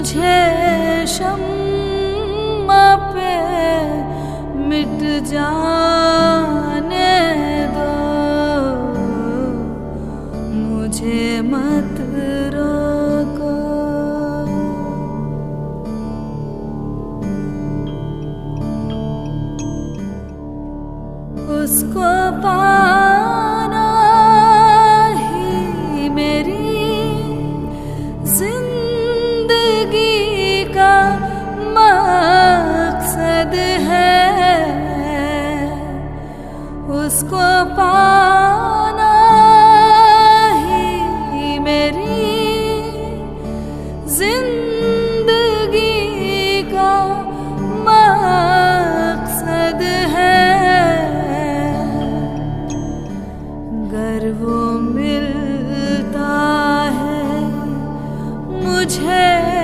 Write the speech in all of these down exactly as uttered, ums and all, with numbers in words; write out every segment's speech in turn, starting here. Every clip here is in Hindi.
मुझे शम्मा पे मिट जाने दो, मुझे मत रोको। उसको पाना ही मेरी जिंदगी का मकसद है, उसको पाना ही मेरी जिंदगी का मकसद है। अगर वो मिलता है मुझे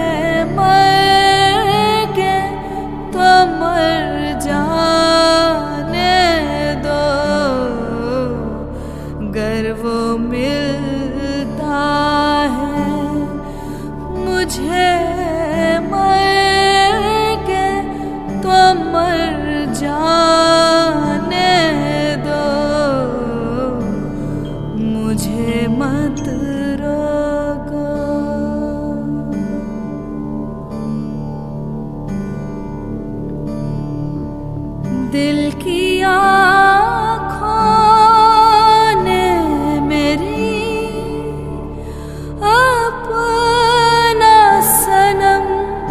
मर के तो मर जाने दो, अगर वो मिलता है मुझे मर के तो मर जाने दो, मुझे मत रोको। दिल की आँखों ने मेरी अपना सनम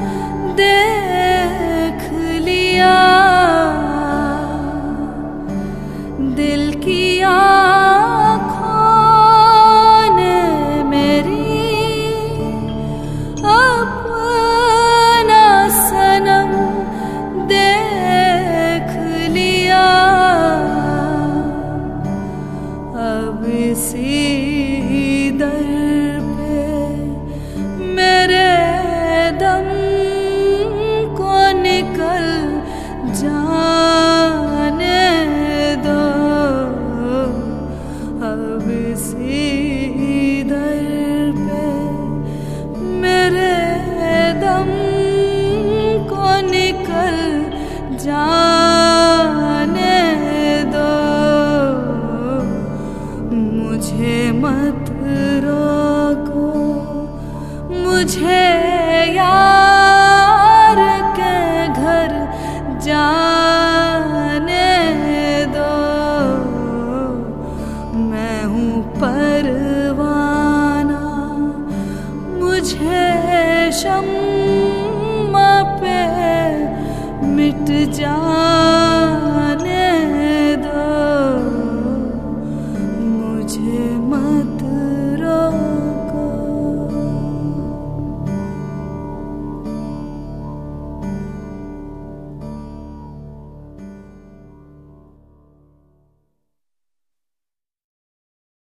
देख लिया, दिल की आँखों ने मेरी अपना सनम देख लिया। अब इसी दर पे मेरे दम को निकल जाने दो, अब इसी दर पे मेरे दम को निकल जाने दो, मुझे मत रोको। मुझे यार के घर जाने दो, मैं हूँ परवाना, मुझे शम्मा पे मिट जा